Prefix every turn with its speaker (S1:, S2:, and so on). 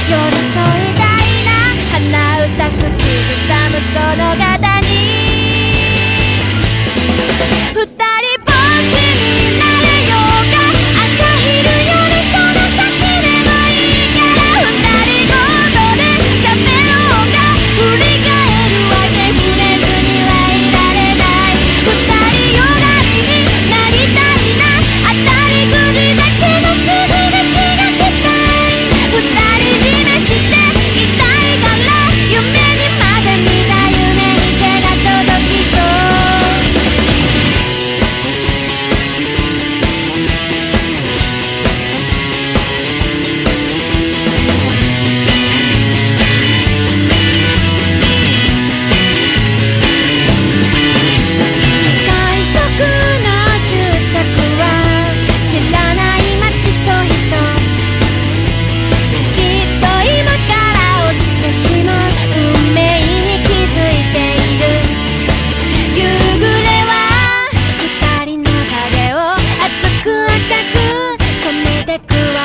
S1: 寄り添いたいな、鼻歌口ずさむその方に二人ぼっちになれようか、朝昼夜その先でもいいから二人ごとで喋ろうか、振り返るわけ触れずにはいられない、二人よがりになりたいな、当たりくじだけのくじで気がしたい、二人占めしていたいから、夢にまで見た夢に手が届きそう。快速の終着は知らない街と人、きっと今から落ちてしまう運命に気づいている、夕暮れは二人の影を熱く赤く染めてくわ